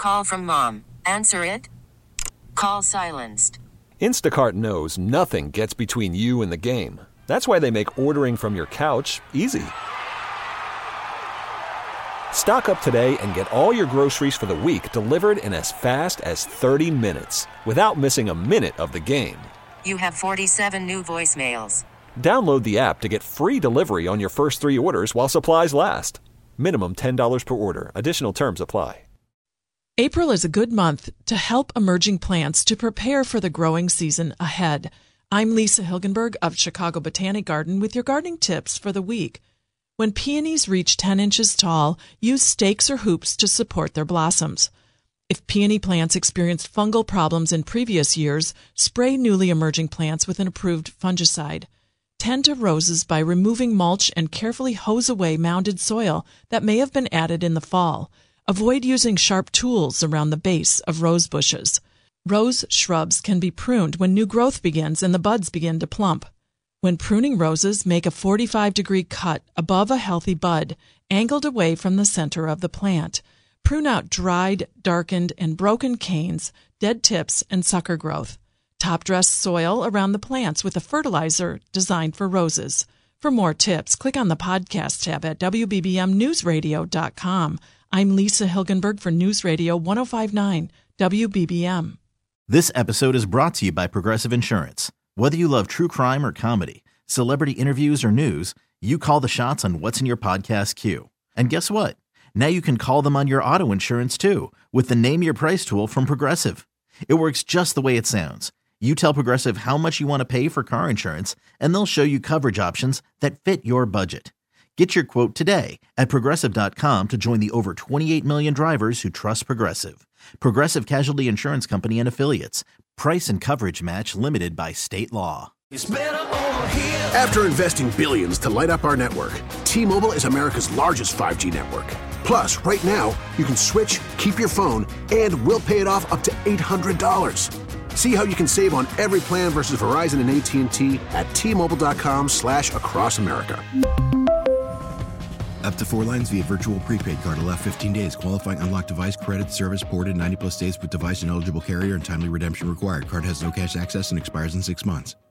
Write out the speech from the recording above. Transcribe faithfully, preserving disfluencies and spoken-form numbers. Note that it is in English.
call from mom. Answer it. Call silenced. Instacart knows nothing gets between you and the game. That's why they make ordering from your couch easy. Stock up today and get all your groceries for the week delivered in as fast as thirty minutes without missing a minute of the game. You have forty-seven new voicemails. Download the app to get free delivery on your first three orders while supplies last. Minimum ten dollars per order. Additional terms apply. April is a good month to help emerging plants to prepare for the growing season ahead. I'm Lisa Hilgenberg of Chicago Botanic Garden with your gardening tips for the week. When peonies reach ten inches tall, use stakes or hoops to support their blossoms. If peony plants experienced fungal problems in previous years, spray newly emerging plants with an approved fungicide. Tend to roses by removing mulch and carefully hose away mounded soil that may have been added in the fall. Avoid using sharp tools around the base of rose bushes. Rose shrubs can be pruned when new growth begins and the buds begin to plump. When pruning roses, make a forty-five degree cut above a healthy bud, angled away from the center of the plant. Prune out dried, darkened, and broken canes, dead tips, and sucker growth. Top-dress soil around the plants with a fertilizer designed for roses. For more tips, click on the podcast tab at W B B M news radio dot com. I'm Lisa Hilgenberg for News Radio one oh five point nine W B B M. This episode is brought to you by Progressive Insurance. Whether you love true crime or comedy, celebrity interviews or news, you call the shots on what's in your podcast queue. And guess what? Now you can call them on your auto insurance too with the Name Your Price tool from Progressive. It works just the way it sounds. You tell Progressive how much you want to pay for car insurance, and they'll show you coverage options that fit your budget. Get your quote today at Progressive dot com to join the over twenty-eight million drivers who trust Progressive. Progressive Casualty Insurance Company and Affiliates. Price and coverage match limited by state law. After investing billions to light up our network, T-Mobile is America's largest five G network. Plus, right now, you can switch, keep your phone, and we'll pay it off up to eight hundred dollars. See how you can save on every plan versus Verizon and A T and T at T-Mobile dot com slash across America. Up to four lines via virtual prepaid card. Allow fifteen days. Qualifying unlocked device credit service ported ninety plus days with device and eligible carrier and timely redemption required. Card has no cash access and expires in six months.